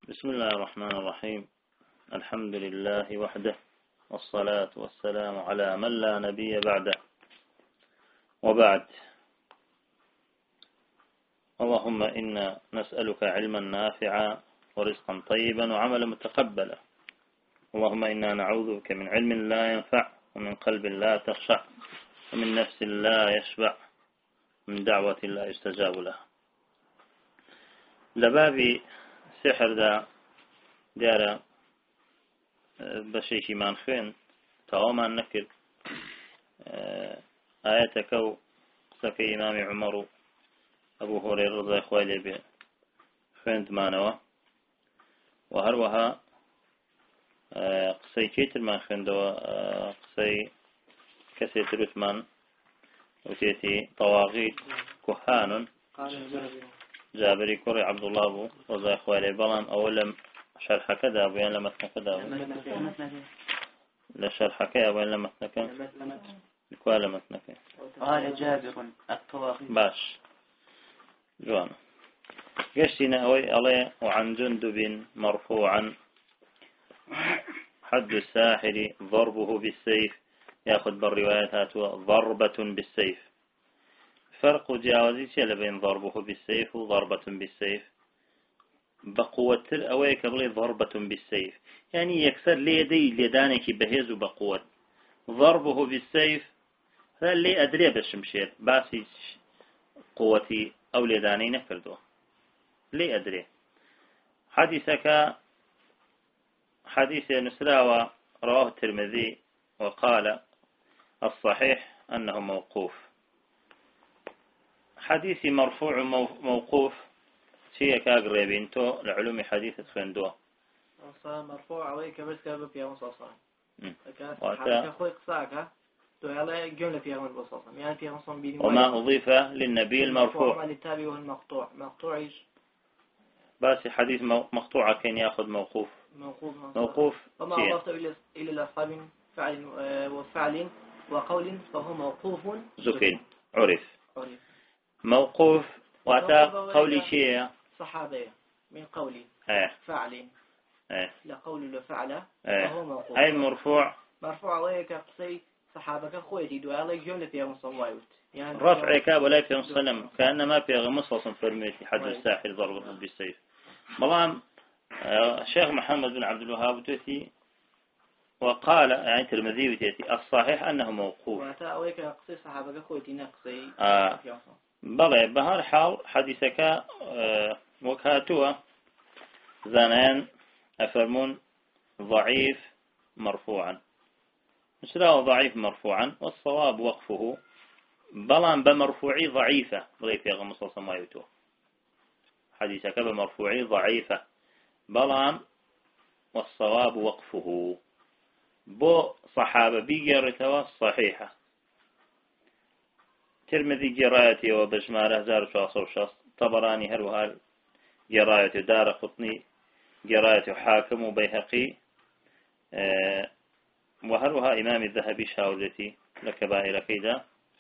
بسم الله الرحمن الرحيم. الحمد لله وحده، والصلاة والسلام على من لا نبي بعده، وبعد. اللهم إنا نسألك علما نافعا ورزقا طيبا وعملا متقبلا. اللهم إنا نعوذ بك من علم لا ينفع، ومن قلب لا تخشع، ومن نفس لا يشبع، من دعوة لا يستجاب لها. لبابي سحر دا دیارە بەشێکیمان خوێن تەواومان نەکرد ئاەتەکە و قسەکەی ئیمامی عومەر و ئەبوو هورەیرە ڕەضای خوای لێ بێ خوێندمانەوە، و هەروەها قسەی کێترمان خوێندەوە، قسەی کەسێتر وتمان وتێتی تەواغیت کوهانون جابری کوڕی عەبدوڵڵا بوو ڕەضای خوای لێ، بەڵام ئەوە لەم شرحك دا بيان لمتنك دا لا شرحك يا بيان لمتنك الكوال لمتنك. قال جابر الطواغيت باش جوان قشتنا أوي عليه. وعن جندب مرفوعا حد الساحر ضربه بالسيف، ياخذ بالروايات هاتوا ضربة بالسيف. فرق جاوزي بين ضربه بالسيف وضربة بالسيف. بقوة أويك بلي ضربة بالسيف، يعني يكسر ليدي ليدانك بهز بقوة. ضربه بالسيف هذا اللي أدري بالشمشير باسي قوتي أو ليداني نكردوه لي أدري. حديث نسراوى رواه الترمذي وقال الصحيح أنه موقوف. حديث مرفوع موقوف شيء كاقريبين تو لعلوم حديث تفندوه مرفوع عليك بس كابا في يوم صاصا كان خوي قصاك تو على جملة في يوم البصاصا يعني في يوم بين وما أضيف للنبي المرفوع للتابع والمقطوع. مقطوع إيش بس حديث مقطوع كان يأخذ موقوف وما أضفت إلى الأصحاب فعل وفعل وقول فهو موقوف زكين عرف موقوف واتا قولي شيء صحابية من قولي فعل لقول وفعل فهو موقوف. أي مرفوع عليك قصي صحابك خويتي دو عليك جملة فيها مصوايوت يعني رفع كاب ولا في وسلم كأنما في غمصة فرميتي حد الساحل ضربه بالسيف. ملام الشيخ محمد بن عبد الوهاب تأتي وقال يعني الترمذي تأتي الصحيح أنه موقوف. واتا عليك قصي صحابك خويتي نقصي بلى بهار حال حديثك وكاتوا زنان أفرمون ضعيف مرفوعا، مثله ضعيف مرفوعا والصواب وقفه. بلان بمرفوعي ضعيفة بغي في غمصة ما يتو حديثك بمرفوعي ضعيفة بلان والصواب وقفه. بو صحابة بيجرتوا صحيحة. ترمذي جرايتي وبجمارة 1406، طبراني هروها جرايتي، دار قطني جرايتي، حاكم وبيهقي وهروها إمام الذهبي شاولتي لكبائر كيدا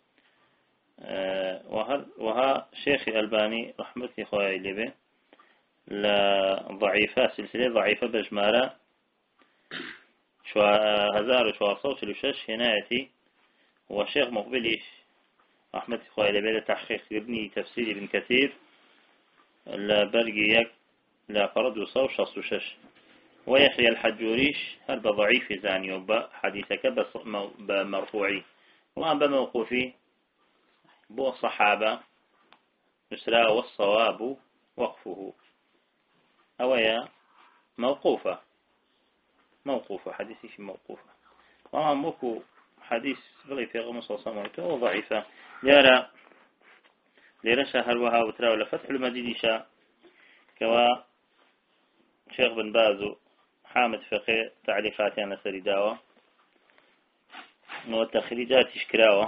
وها شيخ الألباني رحمتي خويا لبه لضعيفة سلسلة ضعيفة بجمارة 1406 هنايتي. وشيخ مقبلي أحمد خوالي بيلا تحقيق ابني تفسير ابن كثير لبرقيك لا فرد وصو شخص وشش. ويحيى الحجوريش هل بضعيف زاني وبا حديثك بمرفوعي والآن بموقوفي بو صحابة نسرا والصواب وقفه. أويا موقوفة حديثي موقوفة والآن موكو حديث بغي في غمص وصمته وضعيفة. ليرى شهر وها وترى ولا فتح المجيد شاء كوا شيخ بن باز حامد فقيه تعليقات أنا سريداوة وتخريجات إشكراوة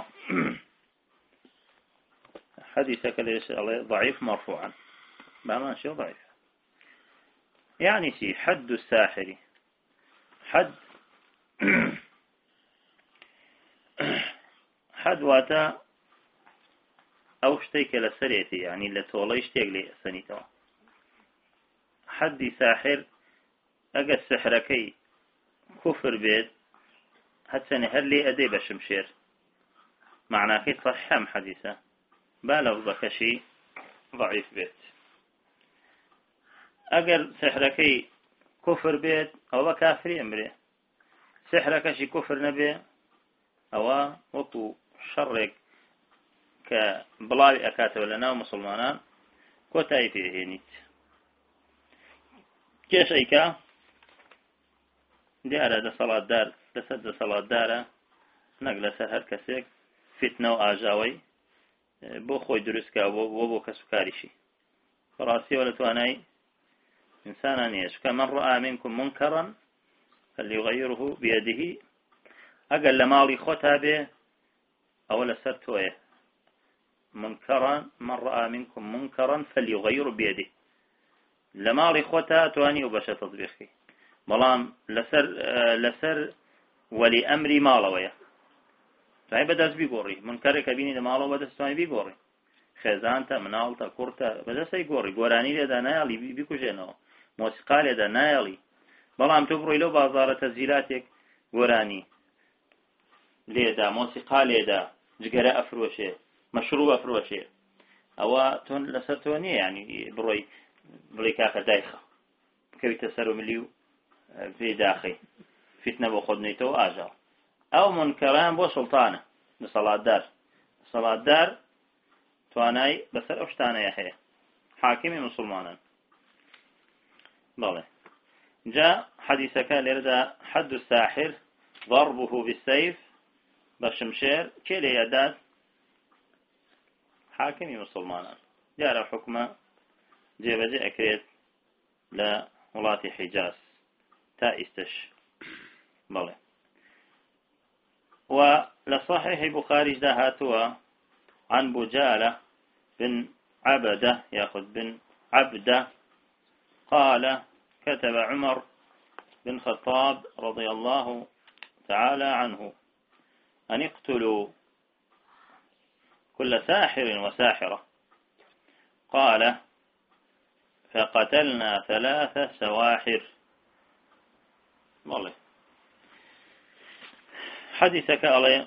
حديثك ليش ضعيف مرفوعا بما شيء ضعيف. يعني شيء حد الساحر حد واتا أو شتيك لسريتي يعني اللي تولي شتيك لي سنيتوا حدی ساحر ئەگەر سحرەکەی کوفر بێت هەچەنێ هەر لێ ئەدەی بە شمشێر معناکەی صحیح ئەم حەدیثە با لەفظەکەشی ضعیف بێت ئەگەر سحرەکەی کوفر بێت ئەوە کافری ئەمرێ سحرەکەشی کوفر نەبێ ئەوە وەکو شەڕێک کە بڵاوی ئەکاتەوە لە ناو مسلمانان کۆتایی پێهێنیت کێشەیکە دیارە دەسەڵاتدار لەسەر دەسەڵاتدارە نەک لەسەر هەر کەسێک فتنە و ئاژاوەی بۆ خۆی دروستکە بۆ کەس و کاریشی بەڕاستیەوە لە توانای ئینسانان نیە چونکە من ڕائا منکم منکەڕا فليغيره بيده ئەگەر لە ماڵی خۆتا بێ ئەوە لەسەر تۆیە منکەڕا من ڕائا منکم منکەڕا فليغيره بيده لە ماڵی خۆتا توانی و بەشە تەطبیقی بەڵام لەسەر وەلی ئەمری ماڵەوەیە توانی بەدەست بیگۆڕی منکەرێکە بینی لە ماڵەوە بەدەست توانی بیگۆڕی خێزانتە مناڵتە کوڕتە بەدەستی گۆڕی گۆرانی لێدا نایڵی بیکوژێنەوە مۆسیقا لێدا نایڵی بەڵام تۆ بڕۆی لەو بازاڕە تەزیلاتێک گۆرانی لێدا مۆسیقا لێدا جگەرە ئەفرۆشێ مەشروب ئەفرۆشێ ئەوە تۆ لەسەر تۆ نییە یعنی بڕۆی بڵێ کاکە دایخە بکەویتە سەر و ملی و پێی داخی فتنە بۆ خۆت نێیتەوە ئاژاو ئەو منکەران بۆ سوڵتانە دەسەڵاتدار توانای بەسەر ئەو شتانەیە هەیە حاکمی مسلمانان بەڵێ جا حەدیثەکە لێرەدا حد الساحر ضربه بالسيف بشمشير كيلي يداد حاكمي مسلمانا جارة حكمة جيبجي أكريت لولاة حجاز تا استش بلي ولصحيح بخاري هاتوا عن بجالة بن عبدة ياخذ بن عبدة قال كتب عمر بن خطاب رضي الله تعالى عنه أن اقتلوا كل ساحر وساحرة قال فقتلنا 3 سواحر والله حديثك علي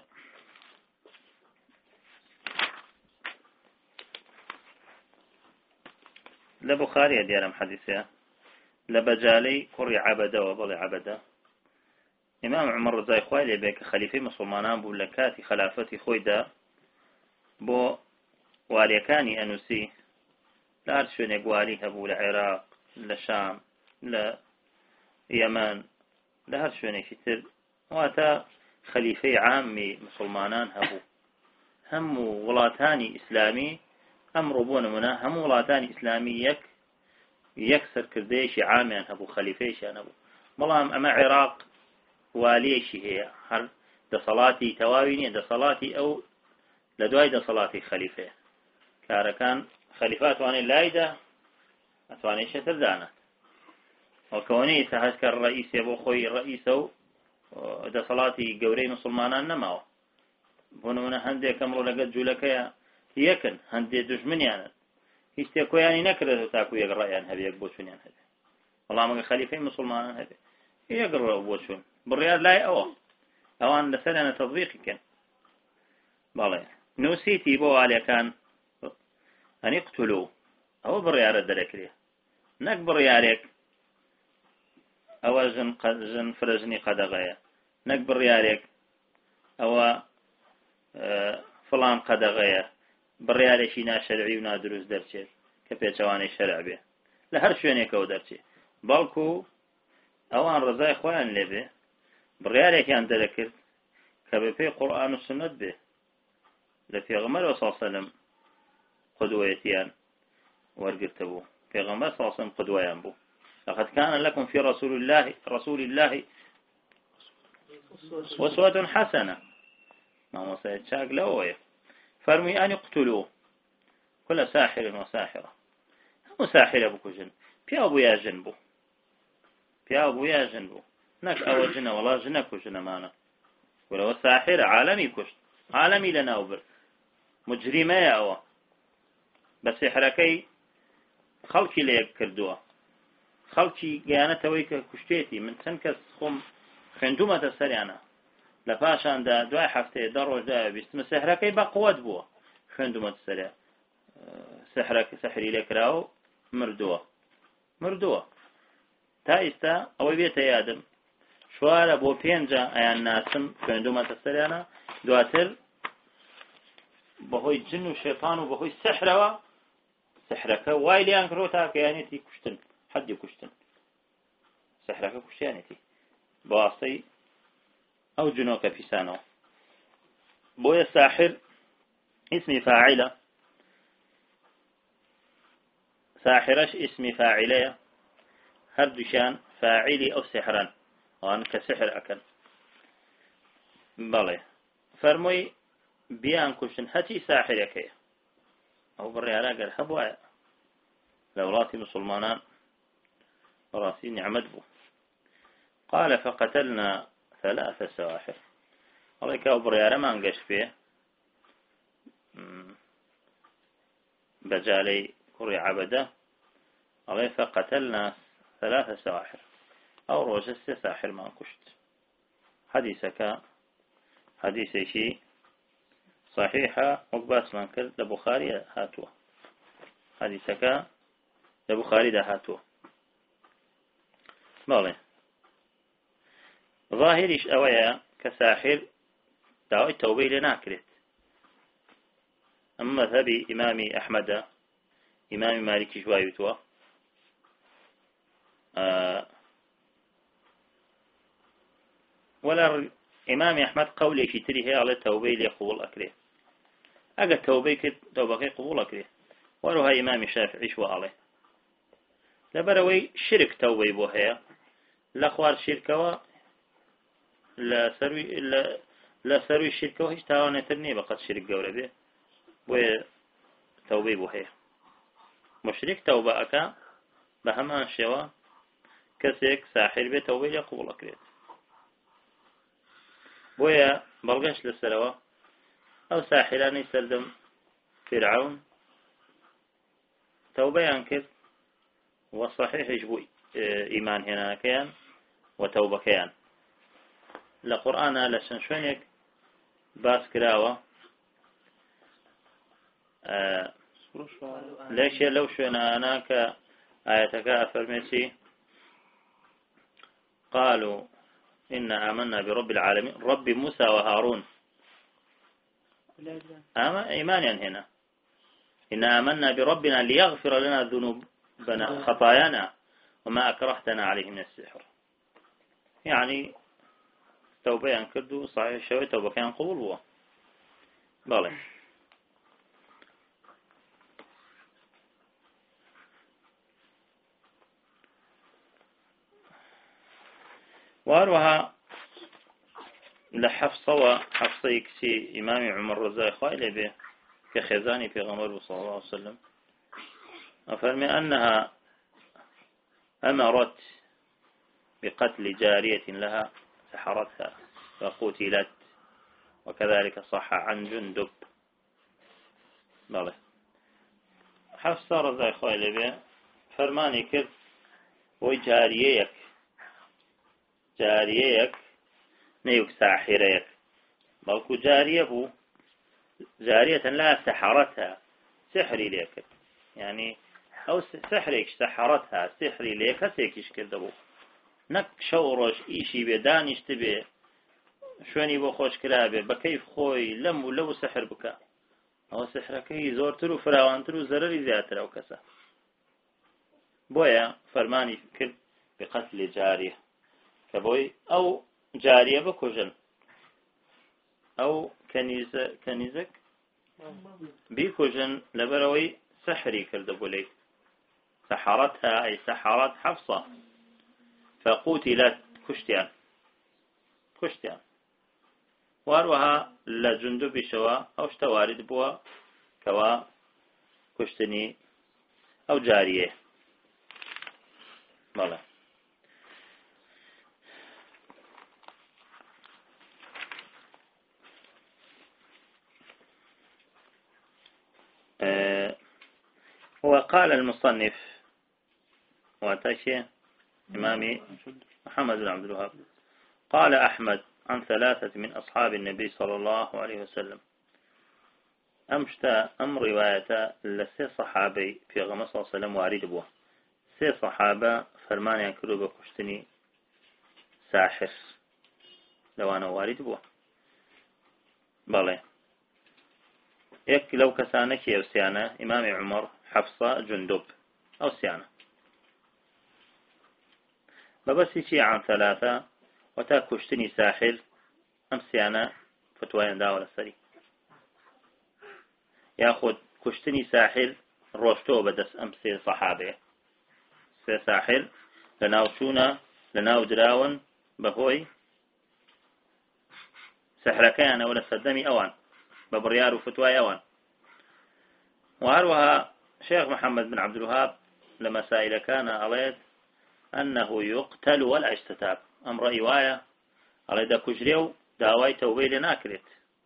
لبخاري ديارم حديثة لبجالي قري عبده وبلي عبده إمام عمر رضای خوای لێ بێ کە خەلیفەی مسلمانان بوو لە کاتی خلافەتی خۆیدا بۆ واریەکانی ئەنووسی لە هەر شوێنێک واری هەبوو لە عێراق لە شام لە یەمەن لە هەر شوێنێکی تر واتە خەلیفەی عامی مسلمانان هەبوو هەموو وڵاتانی ئیسلامی ئەمڕۆ بۆ نمونە هەموو وڵاتانی ئیسلامی یەک سەرکردەیەکی عامیان هەبوو خەلیفەیەکیان هەبوو بەڵام ئەمە عێراق واليشي هي هر دصلاتي تواويني دصلاتي أو لدواي دصلاتي خليفة كاركان خليفات واني لايدة أتواني شتر دانا وكوني تهزك الرئيس يبو خوي الرئيس دصلاتي قوري مسلمانان نماو هنا هندي كمرو لقد جولك يكن هندي دجمن يعني يستيقو يعني نكره تاكو يقرأ يعني هذي يقبوشون يعني هذي والله ما خليفة مسلمانان هذي يقرأ بوشون بالرياض لا أوان لسنة تطبيقي كان بالله نوسيتي بو عليه كان أن يقتلوا أو بالرياض الدرك ليه نك بالرياض أو جن فرجني قدغايا نك بالرياض أو فلان قدغايا بالرياض شينا شرعي ونادروس درشي كبير جواني شرع به لهر شويني كو درشي بالكو أوان رضاي خوان لبه بريالك أن تذكرت كبفي قرآن والسنة به لفي غمر صلى الله عليه وسلم قدويتيان ورقرتبو في غمر صلى الله عليه وسلم قدويان بو لقد كان لكم في رسول الله أسوة حسنة ما هو سيتشاق لوه فرمي أن يقتلوا كل ساحر وساحرة هم ساحر بكو جن في أبو يا جنبو في أبو يا جنبو نك أو جنة والله جنك وجنة مانا ولو الساحر عالمي كشت عالمي لنا وبر مجرمة يا أوا بس حركي خلقي ليك كردوها خەڵکی گەیانەتەوەی کە کوشتێتی من چەند کەس خۆم خوێندومەتە سەریانە لە پاشاندا دوای هەفتەیە 10 ڕۆژ داوای بیستمە سەحرەکەی بە قووەت بووە خوێندومەتە سەریا سەحری لێکرا و مردووە تا ئێستا ئەوەی بێتە یادم شوارە بۆ 5 ئەیان ناسم خوێندومەتە سەریانە دواتر بەهۆی جن و شێطان و بەهۆی سەحرەوە سەحرەکە وای لیان کڕۆ تاکەیانێتی کوشتن حەدی کوشتن سەحرەکە کوشتیانێتی بەواستەی ئەو جنۆکە پیسانەوە بۆیە ساحر اسمی فاعلە ساحرش اسمی فاعلەیە هەردووشیان فاعلی ئەو سحران وان کە سحر ئەکەن بەڵێ فەرمووی بیان کوشتن هەتی ساحرەکەیە ئەو بڕیارە گەر هەبووە لە وڵاتی مسلمانان بەڕاستی نعمەت بوو قال فقتلنا 3 سواحر الله كاو بريارة ما انقش فيه بجالي كري عبده الله فقتلنا 3 سواحر أو روجس ساحر ما انكشت حديث شيء صحيحة مقباس منكر لبخاري هاتوه حديثك لبخاري ده هاتوه بالله ظاهرش أويا كساحر دعوة توبة لناكرت أما مذهبي إمامي أحمد إمامي مالك شوايتوا ولا إمامي أحمد قولي شتري هي على توبة لقبول أكره أجا توبة قبول أكره وروها إمامي شافعي شوا عليه لبروي شرك توبة بوهيا لأخوار شركوا لا سروي الشركة وهيش تاوانة ترني بقد شرك قولة به بوي توبة بوهي مشرك توبة أكا بهمان شوا كسيك ساحر به توبة يقبل أكريت بوي بلغش للسلوة أو ساحراني سلدم فرعون توبة ينكر والصحيح يجبو إيمان هنا كيان وتوبة كيان لقرآن لسنشونك باس كراوة ليش لو شونا أناك آياتك أفرميسي قالوا إنا آمنا برب العالمين رب موسى وهارون إيمانيا هنا إنا آمنا بربنا ليغفر لنا ذنوبنا خطايانا وما أكرهتنا عليه من السحر يعني توبة ينكردو صحيح شوي توبة كان قبول هو بالله واروها حفصة كسي إمام عمر رضي خائل به كخزاني في غمر صلى الله عليه وسلم أفرمي أنها أمرت بقتل جارية لها سحرتها وقتلت وكذلك صح عن جندب بله حفصة رضي خائل به فرماني كذ وجاريك نيوك ساحريك بلكو جارية بو جارية لا سحرتها سحري ليك يعني أو سحريك سحرتها سحري ليك هسيكش كذبو نك شورش إيشي بدانش تبي شوني بو خوش كلابي بكيف خوي لم ولو سحر بك أو سحركي زورترو فراوانترو زرري زياتر أو كسا بويا فرماني كرد بقتل جارية كبوي أو جارية بكوجن أو كنيزك بكوجن لبروي سحري كردبولي سحرتها أي سحرت حفصة فقتلت كشتيان واروها لجندب شوا أو اشتوارد بوا كوا كشتني أو جارية مالا وقال المصنف واتاشي إمامي محمد بن عبد الوهاب. قال أحمد عن 3 من أصحاب النبي صلى الله عليه وسلم أمشتا أم رواية لسي صحابي في غمصة صلى الله عليه وسلم وارد بوه 3 صحابة فرمان ينكروا بكشتني ساحر لو أنا وارد بوه بلى لو كسانك أو سيانة إمام عمر حفصة جندب أو سيانة ببسي شيء عن 3 وتا كشتني ساحر أم سيانة فتوى داول السري ياخذ كشتني ساحر روشتو بدس أم 3 صحابة 3 ساحر لناو شونا لناو دراون بهوي سحركان ولا صدمي أوان ببريار وفتوى أوان. وهروها شيخ محمد بن عبد الوهاب لمسائل كان عليه أنه يقتل ولا يستتاب أمر رواية على دا كجريو داواي توبيل ناكرت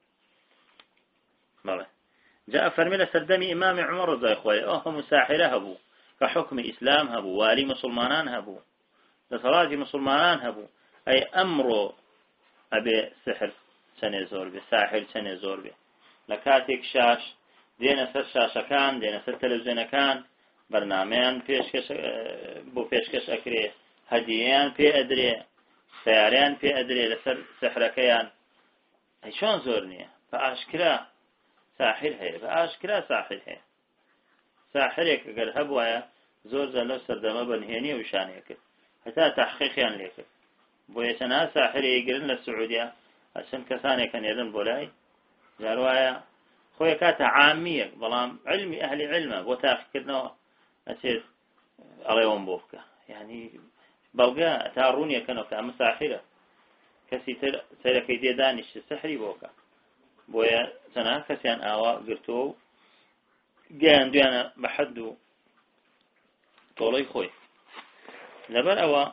بله جاء فرميل سردمي إمام عمر رضي أخوي هم ساحرة هبو كحكم إسلام هبو والي مسلمانان هبو لصلاة مسلمانان هبو أي أمر أبي سحر سنة زوربي ساحر سنة زوربي لكاتك شاش دينا سر شاشة كان دينا سر تلفزيون كان برنامجان پیشکش بو پیشکش أكري هديان في أدري سياريان في أدري لسر سحركيان هي شون زورنية فأشكرا ساحر هي فأشكرا ساحر هي ساحرك أقل هبوايا زور زلو سردما بنهيني وشانيك حتى تحقيقيان ليك بويتنا ساحر يقرن للسعودية عشان كساني كان يدن بولاي جاروايا خويا كاتا عامية بلام علمي أهل علمه بوتاخكرنا أسير عليهم بوفكا يعني بلغا تارونيا كانوا كمساحرة كسي سيركي دي دانش سحري بوكا بويا سنة كسيان آوا قرتو جان ديانا بحدو طولي خوي لبر أوا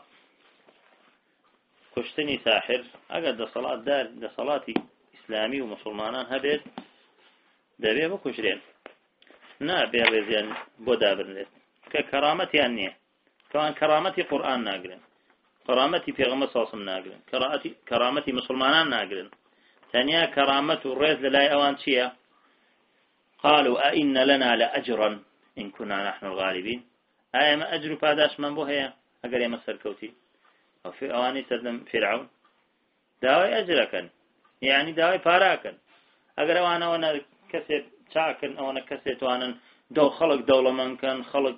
كشتني ساحر أقد دا صلاة دار دا صلاتي إسلامي ومسلمانان هبيت دابي بكشرين نابي بزيان بودابرنت ككرامتي أنيه كان كرامتي قرآن ناقرن كرامتي في غمص صاصم ناقرن كرامتي مسلمانان ناقرن ثانيا كرامة الرئيس للاي أوان شيا قالوا أئن لنا لأجرا إن كنا نحن الغالبين أي ما أجر فاداش من بوهيا أقر يمسر كوتي وفي أواني سلم فرعون داوي أجركا يعني داوي فاراكا أقر وانا كسب شاكن أو أنا كسيت وأنا دو خلق دولة من كان خلق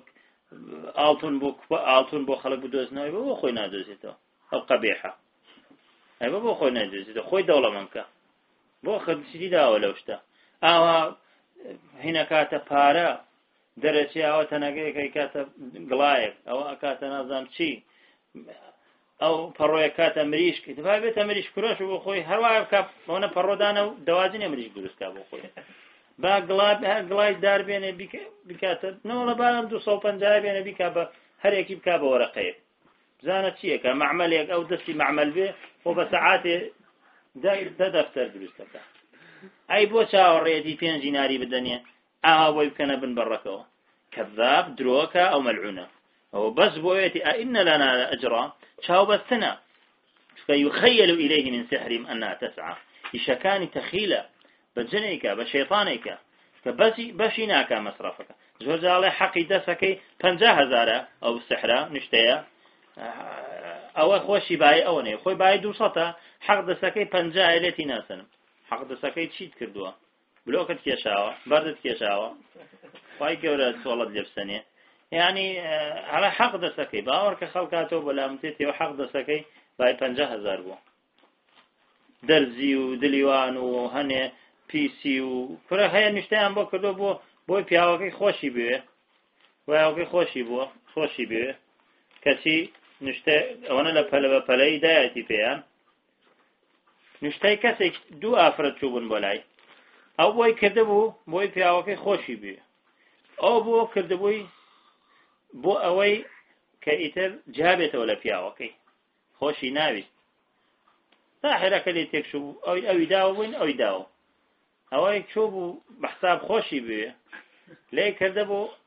آلتون بو خلق بدوزنا يبقى خوي نادوزيتو أو قبيحة يبقى خوي نادوزيتو خوي دولة من كان بو خد شديدة ولا وشتا أو هنا كاتا بارا درجة أو تناقي كاتا قلايك أو كاتا نظام شي أو بروي كاتا مريش كتفا بيتا مريش كروش بو خوي هرواي كاب هنا برو دانا دوازين مريش كروش كابو خوي با گڵای دار بێنێ بکاتە نەوەڵە باڵم 250 بێنە بیکا بە هەرێکی بکا بە وەرەقەیە بزانە چیەکە معمەلێک ئەو دەستی معمەل بێ بۆ بە سەعاتێ دەفتەر دروستەکە ئەی بۆ چاوەڕێتی 5 دیناری بدەنێ ئاوا بۆی بکەنە بن بەڕەکەوە کەذاب درۆکە ئەو مەلعونە ئەو بەس بۆیەتی ئئین لەنا ئەجرا چاو بەستنە فيخيل إليه من سحرهم أنها تسعى إشكان تخيلة بجنيك بشيطانك بشي ناكا مصرفك زوج الله حقي دسكي 50,000 أو السحرة نشتيا أو خوشي باي أو نه خوي باي 200 حق دسكي 50 التي ناسن حق دسكي تشيد كردوا بلوكت كيشاوا بردت كيشاوا فاي كورة صولد لبسني يعني على حق دسكي باورك خلقاته ولا متيتي وحق دسكي باي 50,000 بو درزي ودليوان وهني پیسی و فرق هەیە نیشتیان بۆ کردو بۆی پیاوەکەی خۆشی بوێ وایەکەی خۆشی بوێ کەسی نیشتە ئەوەنە لە پەلە بە پەلەی دایەتی پێیان نیشتەی کەسێک 2 ئافرەت چوو بوون بۆ لای ئەو بۆی کردبوو بۆی پیاوەکەی خۆشی بوێ ئەو بۆ کردبووی بۆ ئەوەی کە ئیتر جابێتەوە لە پیاوەکەی خۆشی ناویست ساحرەکە لێ تێکشوو ئەوی داوە بووین ئەوی داوە ئەوەی چوو بوو بە حساب خۆشی بوێ لێ کردبوو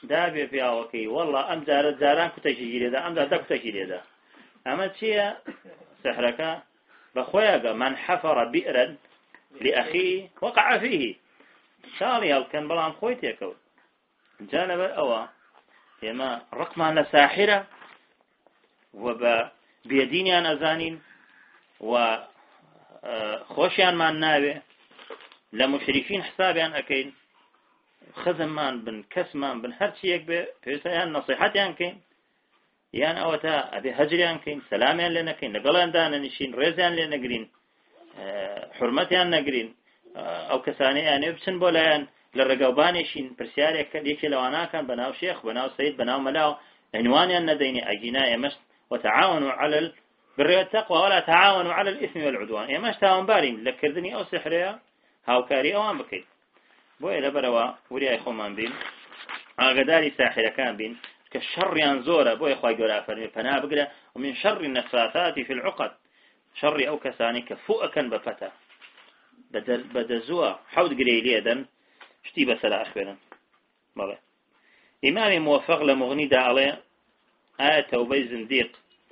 دابێ پیاوەکەی والله ئەم جارە جاران کوتەشی گیرێدا ئەم جار 10 کوتەشی لێدا ئەمە چییە سحرەکە بەخۆیەگە من حفر بئرا لأخيه وقع فيه شاڵی هەڵکەن بەڵام خۆی تێکەوت جا لەبەر ئەوە ئێمە ڕقمان لە ساحرە و بە بێدینیان ئەزانین و خۆشیانمان ناوێ لە مشریکین حسابیان ئەەکەین خزممان بن کەسمان بن هەرچیەک بێ پێویستە یان نەسیحەتیان کەین یان ئەوە تا ئەبێ هەجریان کەین سەلامیان لێ نەکەین لەگەڵیان دانەنیشین ڕێزیان لێ نەگرین حورمەتیان نەگرین ئەو کەسانەی یانێ بچن بۆ لایەن لە ڕێگەوبانێشین پرسیارێک یەکێ لەواناکان بەناو شێخ بەناو سەید بەناو مەلاو عنوانیان نەدەینی ئەگینا ئێمەش وتعاونوا على البر والتقوى ولا تعاونوا على الإثم والعدوان ئێمەش تاوانبارین لە کردنی ئەو سحرەیە هاوکاری ئەوان بکەین بۆیە لەبەرەوە وریای خۆمان بین ئاگداری ساحرەکان بین کە شەڕیان زۆرە بۆیە خوای گەورە فەرمێ پەنا بگرە ومن شر النفاثات في العقد شەڕی ئەو کەسانی کە فوئەکەن بە پەتە بەدەزووە حەوت گرەی لێدەن شتی بەسەر ئەخوێنن بەڵێ ئیمامی موفق لە مغنیدا ئەڵێ ئایا تەوبەی زندیق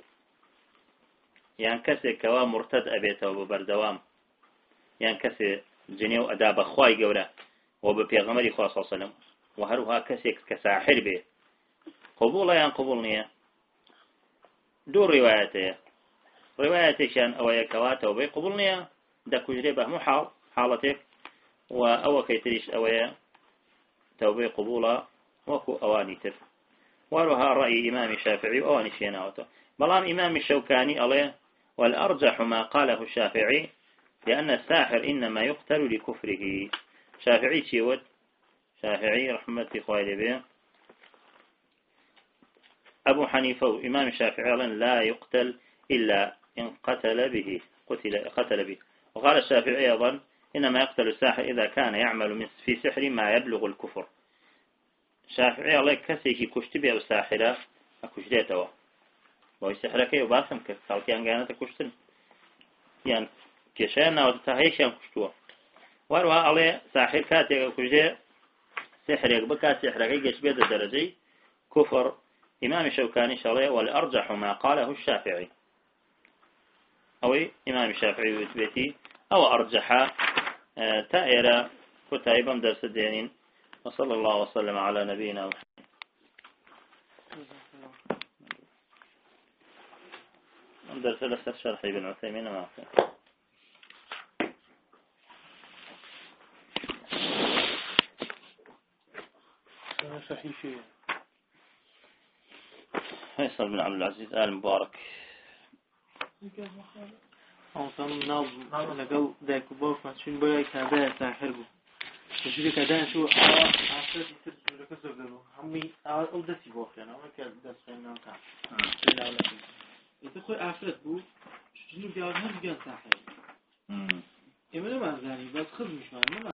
یان کەسێک کەوا مرتد ئەبێتەوە بە بەردەوام یان کەسێ جنێو ئەدا بە خوای گەورە و بە پێغەمبەری خوا صلی الله علیه وسلم و هەروها کەسێک کە ساحر بێ قبوڵە یان قبوڵ نییە دوو ڕیوایەتەیە ڕیوایەتێکیان ئەوەیە کەوا تەوبەی قبوڵ نییە دەکوژرێ بە هەموو حاڵەتێک و ئەوە کەیتریش ئەوەیە تەوبەی قبوڵە وەکو ئەوانی تر وروها رأي إمام الشافعي وأواني شيناوته بلام إمام الشوكاني عليه والأرجح ما قاله الشافعي لأن الساحر إنما يقتل لكفره شافعي شيود شافعي رحمة إخوائي به أبو حنيفة إمام الشافعي لا يقتل إلا إن قتل به وقال الشافعي أيضا إنما يقتل الساحر إذا كان يعمل في سحر ما يبلغ الكفر شافعي الله كسيكي كشتبه الساحرة أكشتيتوا وهي سحرك يباسم كالكيان كانت كشتن يعني كشانا وتتهيشان كشتوا وروها عليه ساحر كاتي كشتي سحرك بكا سحرك يجبه درجي كفر إمام الشوكاني شرعي والأرجح ما قاله الشافعي أو إمام الشافعي ويتبتي أو أرجح تائرة كتائبا درس الدينين وصلى الله وسلم على نبينا محمد درس لسه شرح ابن عثيمين ما صحيح فيصل بن عبد العزيز آل مبارك أوصل نظم لقل ذاك بوف ما تشين بويا كابا ساحر بو تجري كدان شو عصر يصير شو كسر له همي أول دسي بوف يعني أول كده دس فينا كان لا ولا يتخوي عفرت بو شنو جاوز هم جان ساحر إما ما زاني بس خذ مش معنى